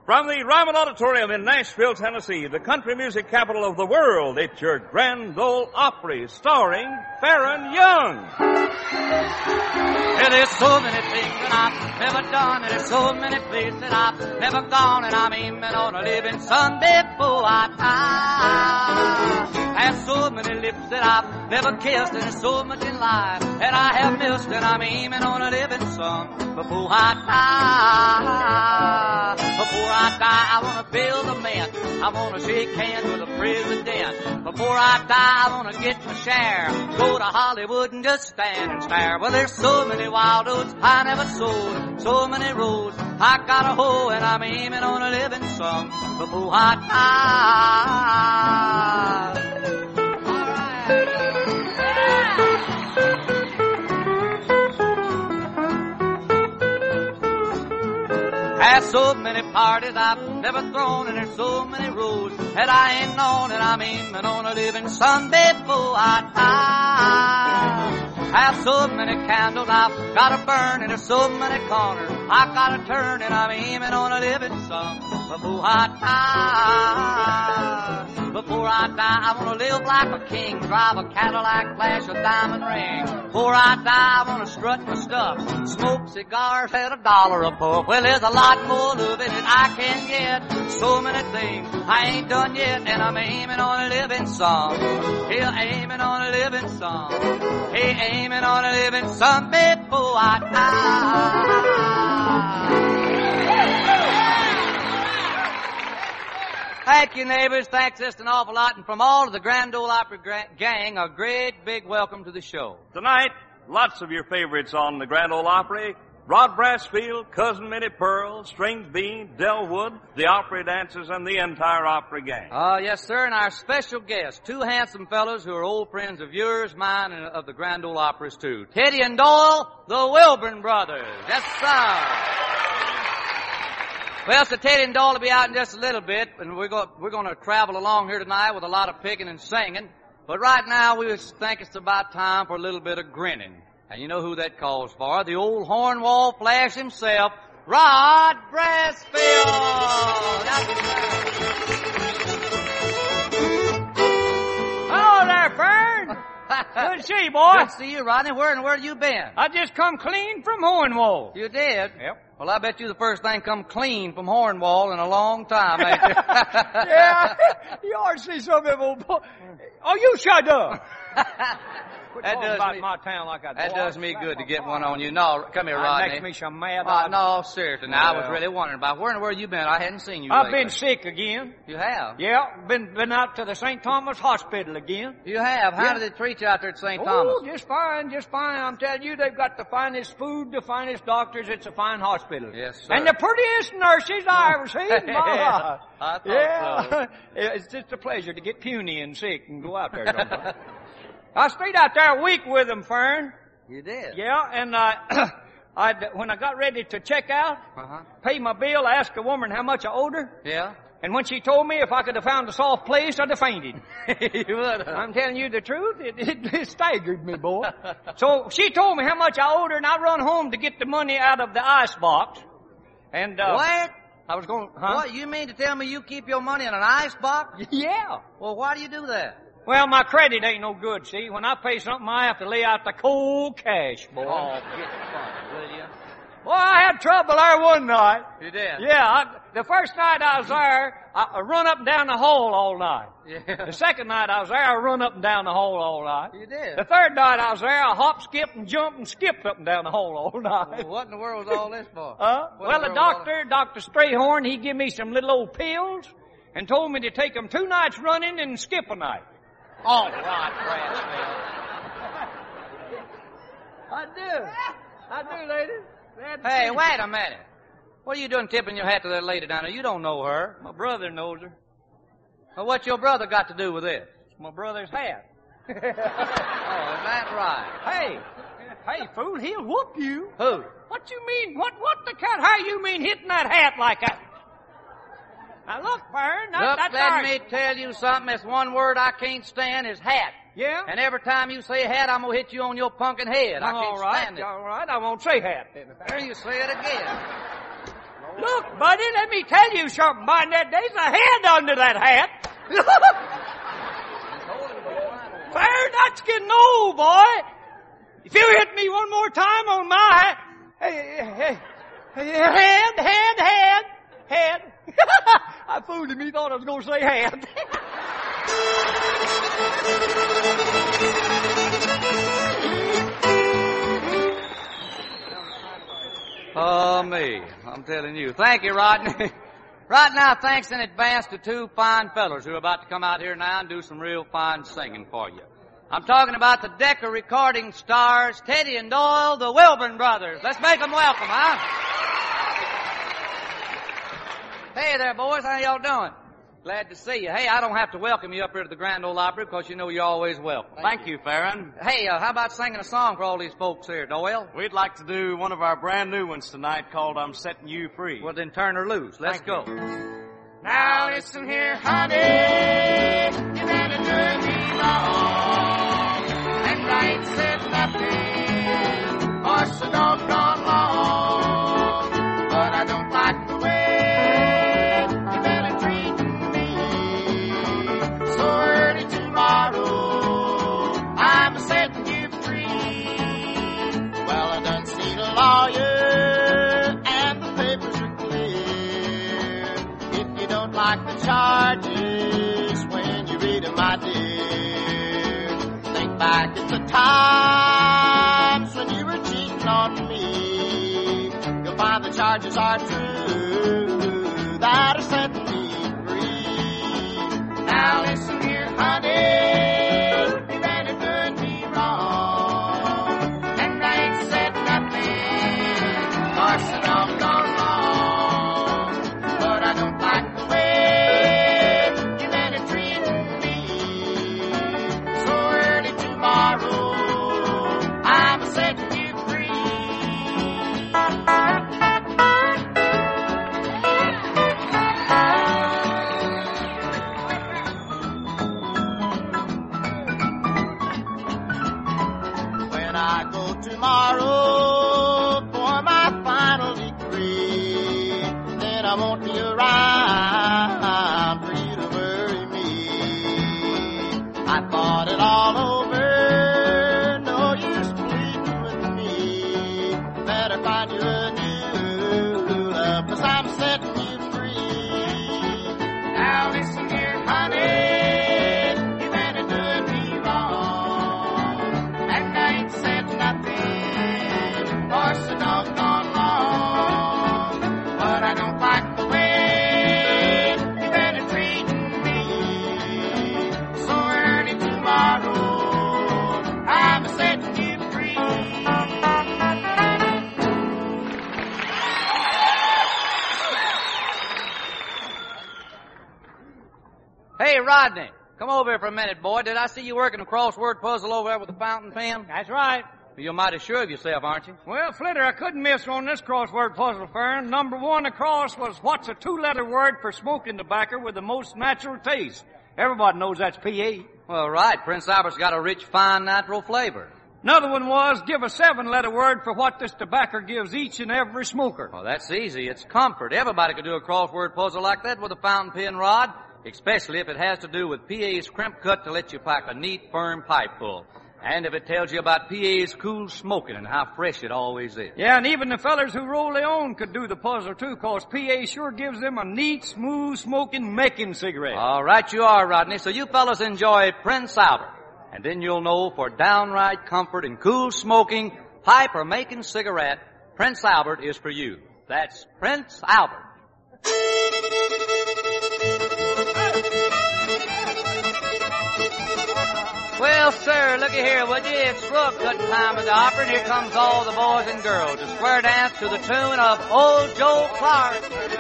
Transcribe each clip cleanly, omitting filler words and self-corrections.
From the Ryman Auditorium in Nashville, Tennessee, the country music capital of the world, it's your Grand Ole Opry, starring Farron Young. Yeah, there's so many things that I've never done, and there's so many places that I've never gone, and I'm aiming on a living someday before I die. There's so many lips that I've never kissed, and there's so much in life that I have missed, and I'm aiming on a living some before I die. Before I die, I want to build a mint. I want to shake hands with the president. Before I die, I want to get my share. Go to Hollywood and just stand and stare. Well, there's so many wild oats I never sowed. So many roads I got a hoe, and I'm aiming on a living some before I die. All right. There's so many parties I've never thrown, and there's so many roads that I ain't known, and I'm aiming on a living someday before I die. There's so many candles I've got to burn, and there's so many corners I've got to turn, and I'm aiming on a living some before I die. Before I die, I want to live like a king, drive a Cadillac, flash a diamond ring. Before I die, I want to strut my stuff, smoke cigars at $1 a puff. Well, there's a lot more loving that I can get. So many things I ain't done yet, and I'm aiming on a living song. Here, aiming on a living song. Hey, aiming on a living song before I die. Thank you, neighbors. Thanks just an awful lot. And from all of the Grand Ole Opry gang, a great big welcome to the show. Tonight, lots of your favorites on the Grand Ole Opry. Rod Brassfield, Cousin Minnie Pearl, Strings Bean, Del Wood, the Opry dancers, and the entire Opry gang. Yes, sir, and our special guests, two handsome fellows who are old friends of yours, mine, and of the Grand Ole Operas, too. Teddy and Doyle, the Wilburn brothers. Yes, sir. Well, so Teddy and Doyle will be out in just a little bit, and we're going to travel along here tonight with a lot of picking and singing. But right now, we just think it's about time for a little bit of grinning. And you know who that calls for? The old horn-wall flash himself, Rod Brassfield. Hello there, Fern. Good to see you, boy. Good to see you, Rodney. Where have you been? I just come clean from Hornwall. You did? Yep. Well, I bet you the first thing come clean from Hornwall in a long time, ain't you? Yeah, you ought to see some of them old boys. Oh, you shut up. That does about me, my town like I that does me good to get one on you. No, come here, That Rodney. makes me so mad. No, seriously. Now, I was really wondering about where you been. I hadn't seen you I've lately. been sick again. You have? Yeah, been out to the St. Thomas Hospital again. You have? How did they treat you out there at St. Thomas? Oh, just fine, just fine. I'm telling you, they've got the finest food, the finest doctors. It's a fine hospital. Yes, sir. And the prettiest nurses I ever seen. Yeah, I thought so. It's just a pleasure to get puny and sick and go out there sometimes. I stayed out there a week with them, Fern. You did? Yeah, and when I got ready to check out, pay my bill, I asked a woman how much I owed her. Yeah? And when she told me if I could have found a soft place, I'd have fainted. You would have. I'm telling you the truth. It staggered me, boy. So she told me how much I owed her, and I run home to get the money out of the ice box. And what? I was going. What? You mean to tell me you keep your money in an ice box? Yeah. Well, why do you do that? Well, my credit ain't no good, see. When I pay something, I have to lay out the cold cash, boy. Oh, get funny, will you? Well, I had trouble there one night. You did? Yeah, the first night I was there, I run up and down the hall all night. Yeah. The second night I was there, I run up and down the hall all night. You did? The third night I was there, I hop, skipped, and jumped and skipped up and down the hall all night. Well, what in the world was all this for? Well, the doctor, Dr. Strayhorn, he gave me some little old pills and told me to take them 2 nights running and skip a night. Oh, Rod Brassfield. I do, ladies. Hey, wait a minute. What are you doing tipping your hat to that lady down there? You don't know her. My brother knows her. Well, what's your brother got to do with this? It's my brother's hat. Oh, is that right? Hey, fool, he'll whoop you. Who? What you mean? What the cat? How you mean hitting that hat like that? Now look, Fern, that's let me tell you something. That's one word I can't stand is hat. Yeah? And every time you say hat, I'm going to hit you on your pumpkin head. I can't stand it. All right, I won't say hat then. There you say it again. Look, buddy, let me tell you something, Barnett. There's a head under that hat. Fair, that's getting old, boy. If you hit me one more time on my hat, head. I fooled him. He thought I was going to say head. Oh, me. I'm telling you. Thank you, Rodney. Right now, thanks in advance to two fine fellows who are about to come out here now and do some real fine singing for you. I'm talking about the Decca recording stars, Teddy and Doyle, the Wilburn brothers. Let's make them welcome, huh? Hey there, boys. How y'all doing? Glad to see you. Hey, I don't have to welcome you up here to the Grand Ole Opry because you know you're always welcome. Thank you, Farron. Hey, how about singing a song for all these folks here, Doyle? We'd like to do one of our brand new ones tonight called I'm Setting You Free. Well, then turn her loose. Let's go. Now listen here, honey, you better do me wrong. And I ain't said nothing, or so doggone long. But I don't like the way you better treat me. So early tomorrow, I'm setting you free. Well, I done seen a lawyer, and the papers are clear. If you don't like the charges when you read them, my dear, think back at the times when you were cheating on me. You'll find the charges are true that are setting me free. Now listen here, honey, you better doing me wrong, and I ain't said nothing, or so doggone long. But I don't like the way you better treat me. So early tomorrow, I'm setting you free. When I go tomorrow for my final degree, then I won't be around for you to worry me. I thought it all over, no use pleading with me. Better find you a new love, 'cause I'm setting you free. Now listen here, honey, you better do me wrong, and I ain't said nothing, or so doggone long. But I don't like the way you better treat me. So early tomorrow, I'm setting you free. Hey, Rodney, come over here for a minute, boy. Did I see you working a crossword puzzle over there with a fountain pen? That's right. You're mighty sure of yourself, aren't you? Well, Flitter, I couldn't miss on this crossword puzzle, Farron. Number one across was what's a two-letter word for smoking tobacco with the most natural taste? Everybody knows that's P.A. Well, right. Prince Albert's got a rich, fine, natural flavor. Another one was give a seven-letter word for what this tobacco gives each and every smoker. Well, that's easy. It's comfort. Everybody could do a crossword puzzle like that with a fountain pen rod, especially if it has to do with P.A.'s crimp cut to let you pack a neat, firm pipe full. And if it tells you about P.A.'s cool smoking and how fresh it always is. Yeah, and even the fellers who roll their own could do the puzzle, too, 'cause P.A. sure gives them a neat, smooth, smoking, making cigarette. All right, you are, Rodney. So you fellas enjoy Prince Albert. And then you'll know for downright comfort and cool smoking, pipe or making cigarette, Prince Albert is for you. That's Prince Albert. Well, sir, looky here, would you? It's rug cutting time at the opera, and here comes all the boys and girls to square dance to the tune of Old Joe Clark.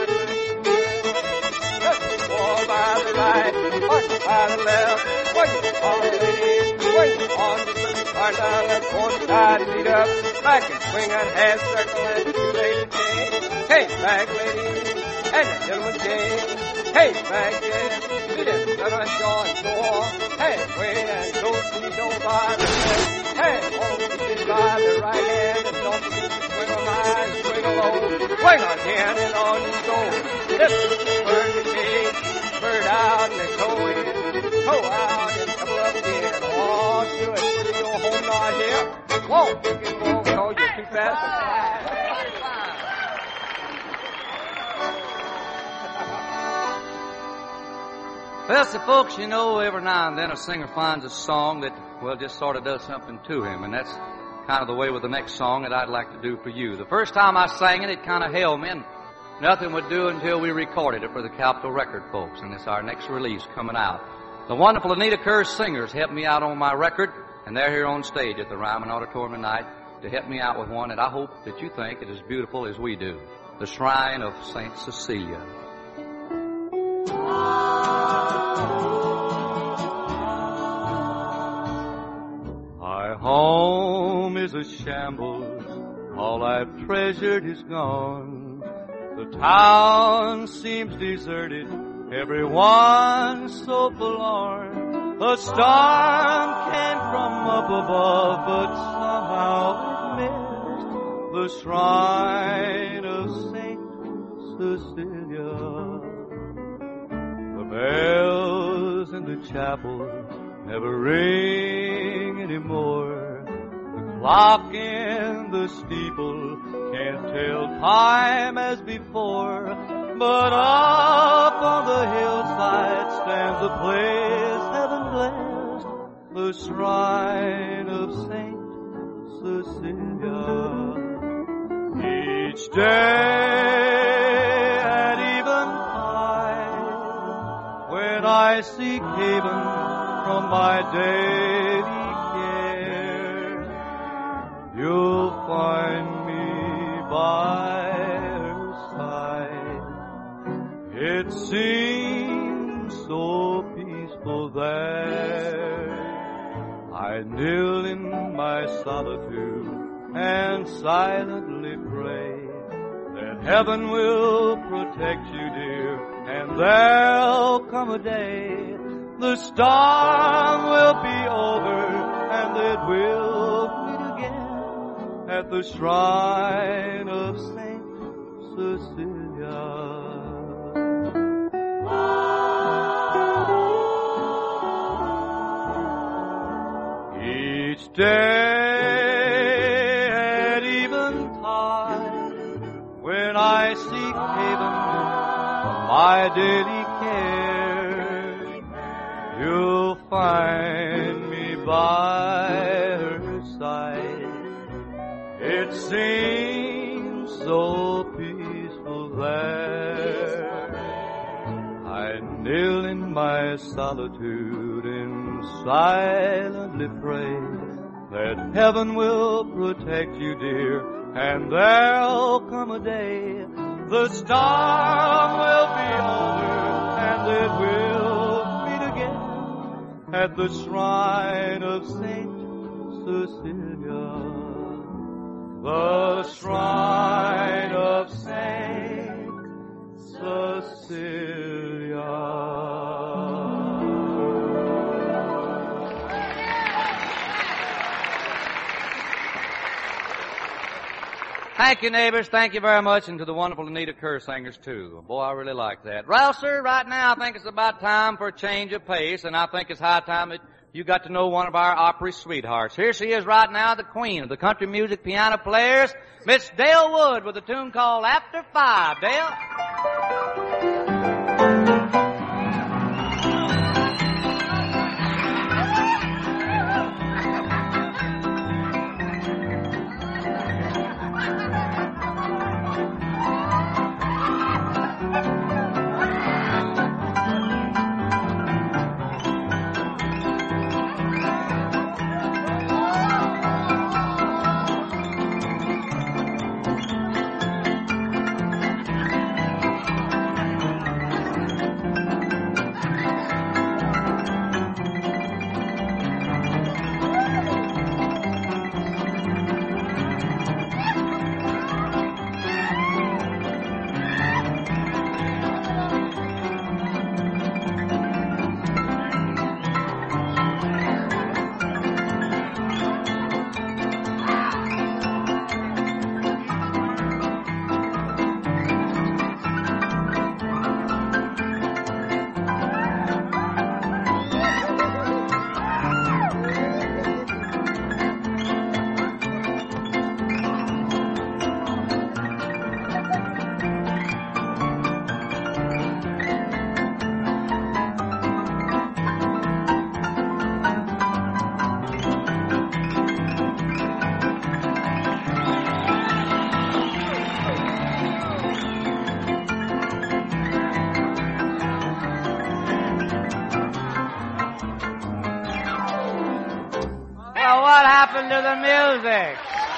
Four by the right, one by the left, one on the ladies, one on the right down the fourth side, beat up, back and swing on half circle and two ladies change. Hey, back ladies, and the gentleman change. Hey, back yes, beat it, gonna join four. Hey, wait and don't be no by the left. Hey, won't be by the right hand, and don't be swing on high and swing low. Swing on ten and on you go. This is the bird that came, bird out and they toe in, toe out and couple up again. Oh, do it. Will you go home now here? Whoa, you can go because you're too fast to fly. Well, so folks, you know, every now and then a singer finds a song that, well, just sort of does something to him, and that's kind of the way with the next song that I'd like to do for you. The first time I sang it, it kind of held me, and nothing would do until we recorded it for the Capitol Record folks, and it's our next release coming out. The wonderful Anita Kerr singers helped me out on my record, and they're here on stage at the Ryman Auditorium tonight to help me out with one that I hope that you think is as beautiful as we do, The Shrine of St. Cecilia. My home is a shambles, all I've treasured is gone. The town seems deserted, everyone so forlorn. A storm came from up above, but somehow it missed the shrine of St. Cecilia. The bells in the chapel never ring anymore. The clock in the steeple can't tell time as before. But up on the hillside stands a place heaven blessed, the shrine of Saint Cecilia. Each day at eventide, when I seek haven from my daily care, you'll find me by her side. It seems so peaceful there. I kneel in my solitude and silently pray that heaven will protect you, dear, and there'll come a day the storm will be over and it will meet again at the shrine of Saint Cecilia. Each day at eventide, when I seek haven from my daily care, you'll find me by her side. It seems so peaceful there. I kneel in my solitude and silently pray that heaven will protect you, dear, and there'll come a day the storm will be over and it will meet again at the shrine of Saint Cecilia. The shrine of Saint Cecilia. Thank you, neighbors. Thank you very much, and to the wonderful Anita Kerr singers, too. Boy, I really like that. Well, sir, right now I think it's about time for a change of pace, and I think it's high time that you got to know one of our Opry sweethearts. Here she is right now, the queen of the country music piano players, Miss Dale Wood, with a tune called After Five. Dale? listen to the music.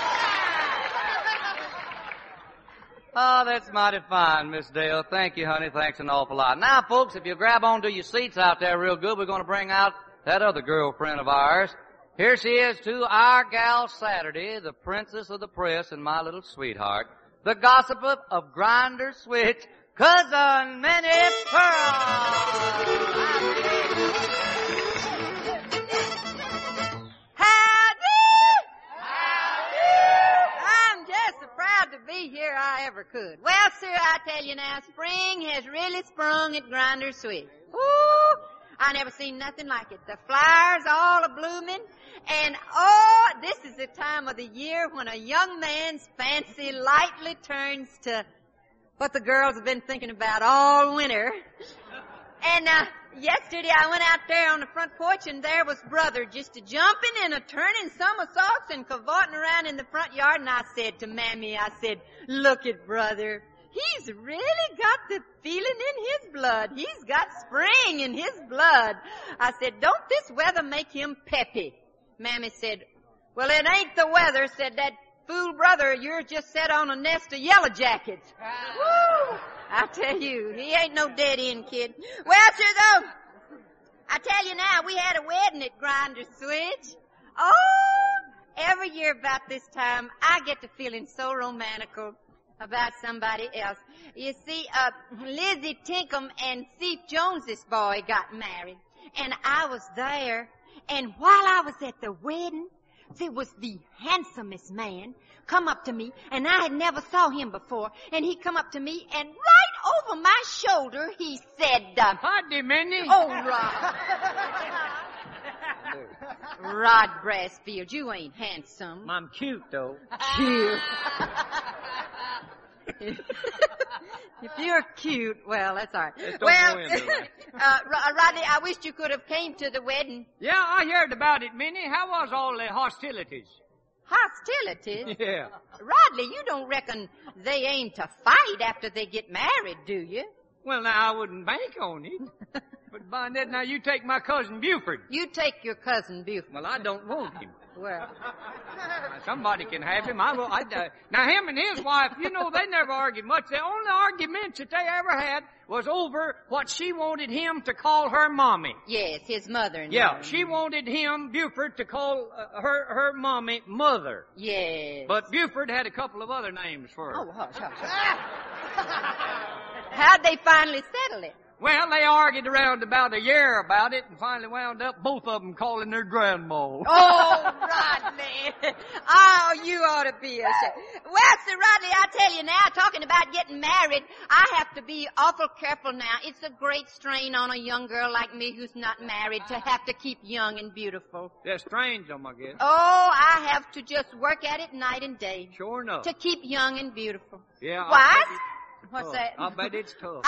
Oh, that's mighty fine, Miss Dale. Thank you, honey. Thanks an awful lot. Now, folks, if you grab onto your seats out there real good, we're going to bring out that other girlfriend of ours. Here she is, too, our gal Saturday, the princess of the press and my little sweetheart, the gossiper of Grinder Switch, Cousin Minnie Pearl. Be here I ever could. Well, sir, I tell you now, spring has really sprung at Grinder Switch. Ooh, I never seen nothing like it. The flowers all a blooming, and oh, this is the time of the year when a young man's fancy lightly turns to what the girls have been thinking about all winter. And yesterday I went out there on the front porch and there was Brother just a-jumping and a-turning somersaults and cavorting around in the front yard. And I said to Mammy, I said, look at Brother. He's really got the feeling in his blood. He's got spring in his blood. I said, don't this weather make him peppy? Mammy said, well, it ain't the weather, said that fool Brother. You're just set on a nest of yellow jackets. Woo! I tell you, he ain't no dead-end kid. Well, sir, though, I tell you now, we had a wedding at Grinder Switch. Oh, every year about this time, I get to feeling so romantical about somebody else. You see, Lizzie Tinkham and Steve Jones's boy got married, and I was there, and while I was at the wedding, there was the handsomest man come up to me, and I had never saw him before, and he come up to me, and right over my shoulder, he said, Howdy, Minnie. Oh, Rod. Rod Brassfield, you ain't handsome. I'm cute, though. Cute. If you're cute, well, that's all right. Well, Rodney, I wish you could have came to the wedding. Yeah, I heard about it, Minnie. How was all the hostilities? Hostilities? Yeah. Rodley, you don't reckon they aim to fight after they get married, do you? Well, now, I wouldn't bank on it. But by that, now, you take my cousin Buford. You take your cousin Buford. Well, I don't want him. Well, somebody can have him. Now, him and his wife, you know, they never argued much. The only arguments that they ever had was over what she wanted him to call her mommy. Yes, his mother. Yeah, she wanted him, Buford, to call her mommy mother. Yes. But Buford had a couple of other names for her. Oh, hush. How'd they finally settle it? Well, they argued around about a year about it and finally wound up both of them calling their grandma. Oh, Rodney. Oh, you ought to be ashamed. Well, Sir Rodney, I tell you now, talking about getting married, I have to be awful careful now. It's a great strain on a young girl like me who's not married to have to keep young and beautiful. They're strange, I guess. Oh, I have to just work at it night and day. Sure enough. To keep young and beautiful. Yeah. Why? What's that? I bet it's tough.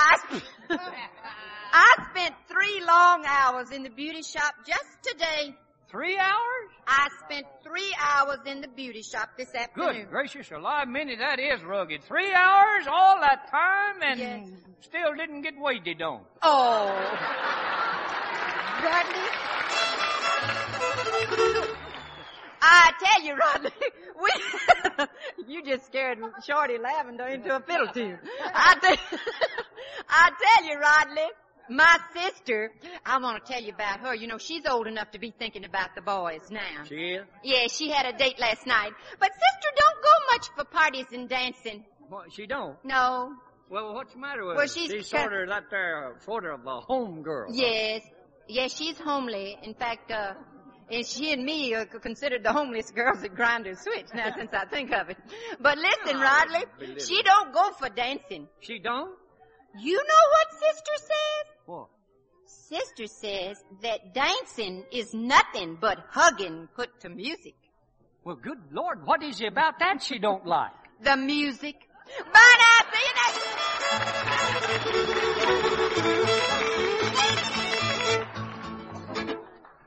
I spent 3 long hours in the beauty shop just today. 3 hours? I spent 3 hours in the beauty shop this afternoon. Good gracious alive, Minnie, that is rugged. 3 hours, all that time, and yes. Still didn't get waited on. Oh. Rodney? I tell you, Rodney, you just scared Shorty Lavender into a fiddle tune. I tell you, Rodney, my sister, I want to tell you about her. You know, she's old enough to be thinking about the boys now. She is? Yeah, she had a date last night. But sister don't go much for parties and dancing. What, she don't? No. Well, what's the matter with Well, her? she's sort of that there, sort of a home girl. Yes. Yes, she's homely. In fact, and she and me are considered the homeliest girls at Grinder Switch now since I think of it. But listen, Rodley, she don't go for dancing. She don't? You know what sister says? What? Sister says that dancing is nothing but hugging put to music. Well, good Lord, what is it about that she don't like? The music. Bye now, see you next.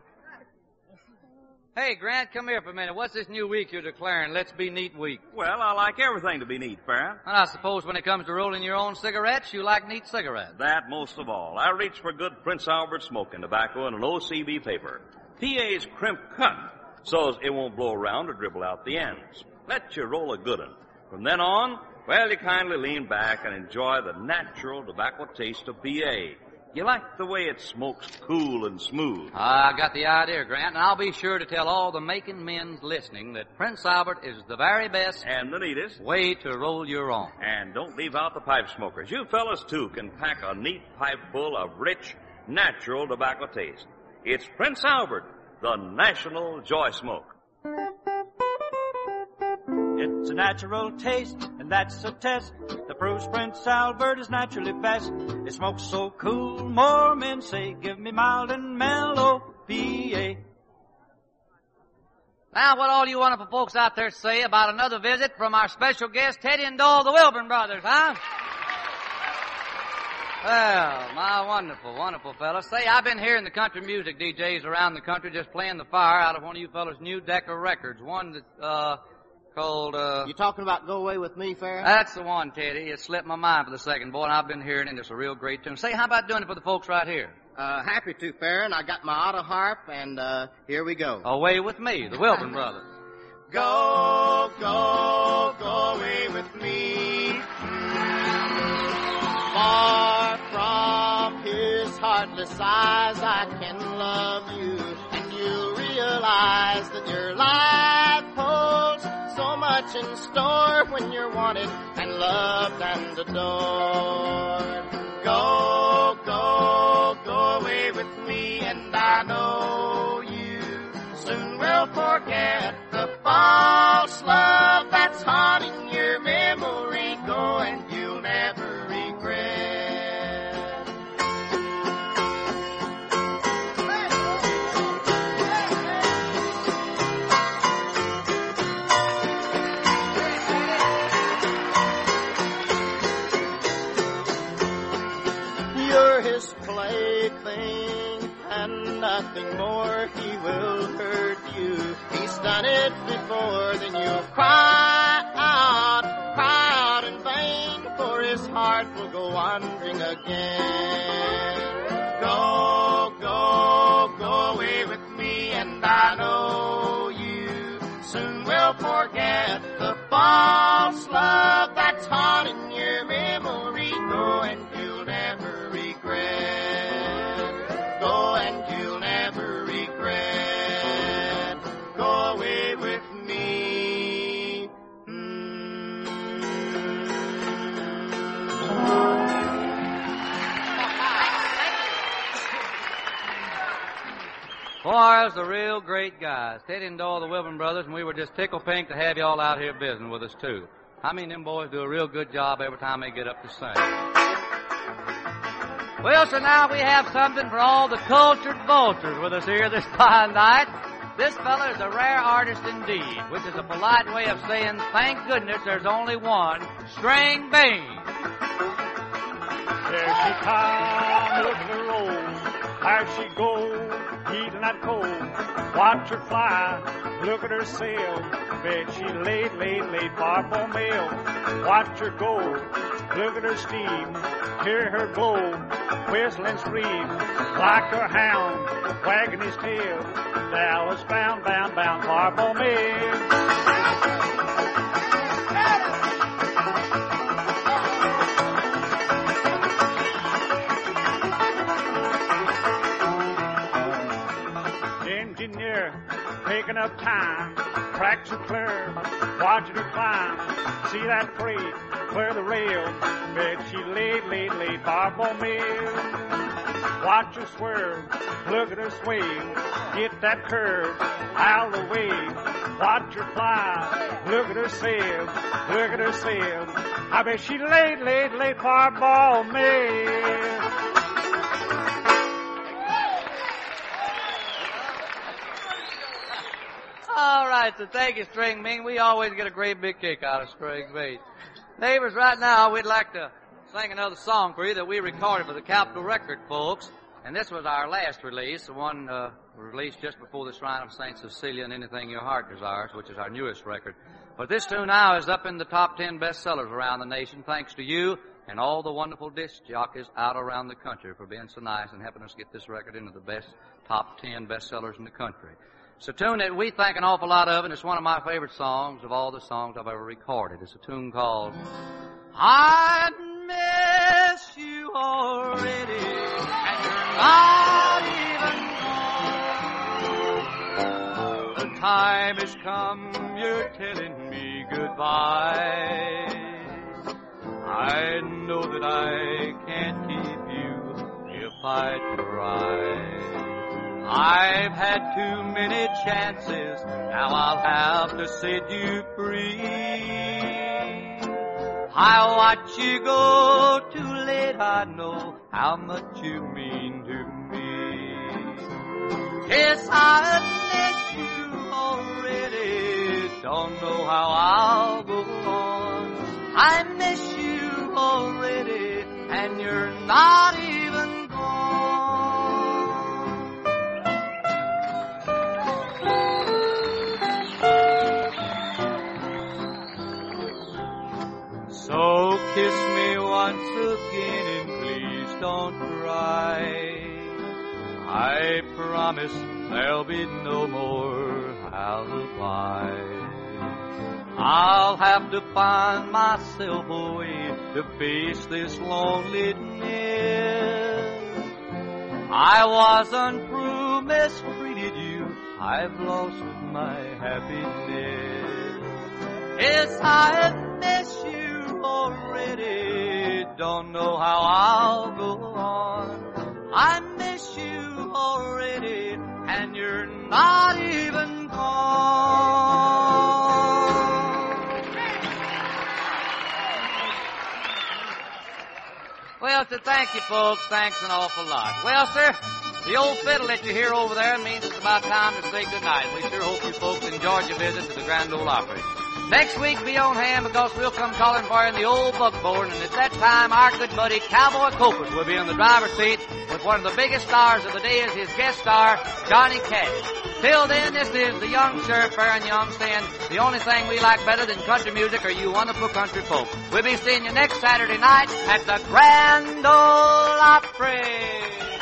Hey, Grant, come here for a minute. What's this new week you're declaring? Let's be neat week. Well, I like everything to be neat, Farron. And I suppose when it comes to rolling your own cigarettes, you like neat cigarettes. That most of all. I reach for good Prince Albert smoking tobacco and an OCB paper. PA's Crimp Cut. so it won't blow around or dribble out the ends. Let you roll a good one. From then on, well, you kindly lean back and enjoy the natural tobacco taste of B.A. You like the way it smokes cool and smooth. I got the idea, Grant, and I'll be sure to tell all the making men listening that Prince Albert is the very best And the neatest. way to roll your own. And don't leave out the pipe smokers. You fellas, too, can pack a neat pipe full of rich, natural tobacco taste. It's Prince Albert, the national joy smoke. It's a natural taste, and that's a test that proves Prince Albert is naturally best. It smokes so cool, more men say, give me mild and mellow B.A. Now, what all you wonderful folks out there say about another visit from our special guest, Teddy and Doyle, the Wilburn brothers, huh? Well, my wonderful, wonderful fellas. Say, I've been hearing the country music DJs around the country just playing the fire out of one of you fellas' new Decca records. One that, called, You talking about Go Away With Me, Farrah? That's the one, Teddy. It slipped my mind for the second, boy, and I've been hearing it. It's a real great tune. Say, how about doing it for the folks right here? Happy to, Farrah, and I got my auto harp, and here we go. Away with me, the Wilburn brothers. Go, go, go away with me. Far from his heartless eyes, I can love you, and you'll realize that your life holds so much in store when you're wanted and loved and adored. Go, go, go away with me, and I know you soon will forget the false love that's haunting your memory. Go and you'll never regret. You're his plaything and nothing more. He will hurt you. He's done it before. Then you'll cry out in vain, for his heart will go wandering again. Go, go, go away with me, and I know you soon will forget the false love that's haunting your memory. Go and you'll never regret. Go and you'll never regret. Go away with me. Boys, the real great guys. Teddy and Doyle, the Wilburn brothers, and we were just tickle pink to have you all out here visiting with us, too. I mean, them boys do a real good job every time they get up to sing. Well, so now we have something for all the cultured vultures with us here this fine night. This fella is a rare artist indeed, which is a polite way of saying, thank goodness there's only one, String Bean. There she comes, look at her roll. There she goes, eating that coal. Watch her fly, look at her sail. Bet she laid far from mail. Watch her go, look at her steam. Hear her blow, whistle and scream. Like a hound, wagging his tail. Dallas bound, far from mail. Taking up time, tracks are clear, watching her climb. See that freight, clear the rail. Bet she laid far from me. Watch her swerve, look at her swing. Get that curve out of the way. Watch her fly, look at her sail, look at her sail. I bet she laid far from me. All right, so thank you, String Bean. We always get a great big kick out of String Bean. Neighbors, right now we'd like to sing another song for you that we recorded for the Capitol Record folks. And this was our last release, the one released just before the Shrine of St. Cecilia and Anything Your Heart Desires, which is our newest record. But this tune now is up in the top 10 bestsellers around the nation, thanks to you and all the wonderful disc jockeys out around the country for being so nice and helping us get this record into the best top 10 bestsellers in the country. It's a tune that we think an awful lot of, and it's one of my favorite songs of all the songs I've ever recorded. It's a tune called I Miss You Already, and You're Not Even Gone. The time has come, you're telling me goodbye. I know that I can't keep you if I try. I've had too many chances, now I'll have to set you free. I watch you go too late, I know how much you mean to me. Yes, I miss you already, don't know how I'll go on. I miss you already, and you're not even So kiss me once again and please don't cry. I promise there'll be no more alibis. I'll have to find myself a way to face this loneliness. I was untrue, mistreated you. I've lost my happiness. Yes, I miss you already, don't know how I'll go on. I miss you already, and you're not even gone. Well, so thank you, folks. Thanks an awful lot. Well, sir, the old fiddle that you hear over there means it's about time to say goodnight. We sure hope you folks enjoyed your visit to the Grand Ole Opry. Next week, be on hand because we'll come calling for you in the old buckboard, and at that time, our good buddy Cowboy Copas will be in the driver's seat with one of the biggest stars of the day as his guest star, Johnny Cash. Till then, this is the young sheriff, and you understand, the only thing we like better than country music are you wonderful country folk. We'll be seeing you next Saturday night at the Grand Ole Opry.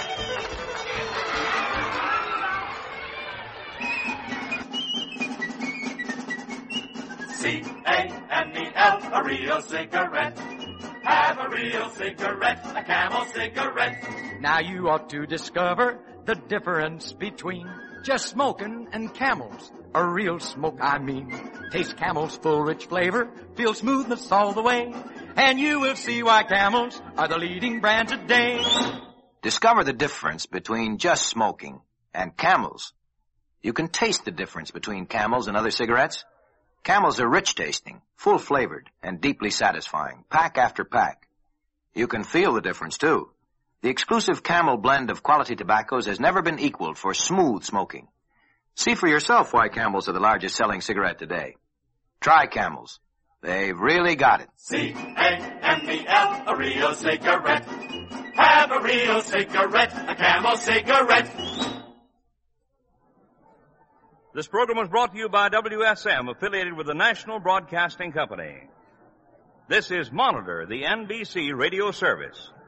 C-A-M-E-L, a real cigarette. Have a real cigarette, a Camel cigarette. Now you ought to discover the difference between just smoking and Camels. A real smoke, I mean. Taste Camel's full, rich flavor, feel smoothness all the way, and you will see why Camels are the leading brand today. Discover the difference between just smoking and Camels. You can taste the difference between Camels and other cigarettes. Camels are rich tasting, full flavored, and deeply satisfying, pack after pack. You can feel the difference too. The exclusive Camel blend of quality tobaccos has never been equaled for smooth smoking. See for yourself why Camels are the largest selling cigarette today. Try Camels. They've really got it. C-A-M-E-L, a real cigarette. Have a real cigarette, a Camel cigarette. This program was brought to you by WSM, affiliated with the National Broadcasting Company. This is Monitor, the NBC radio service.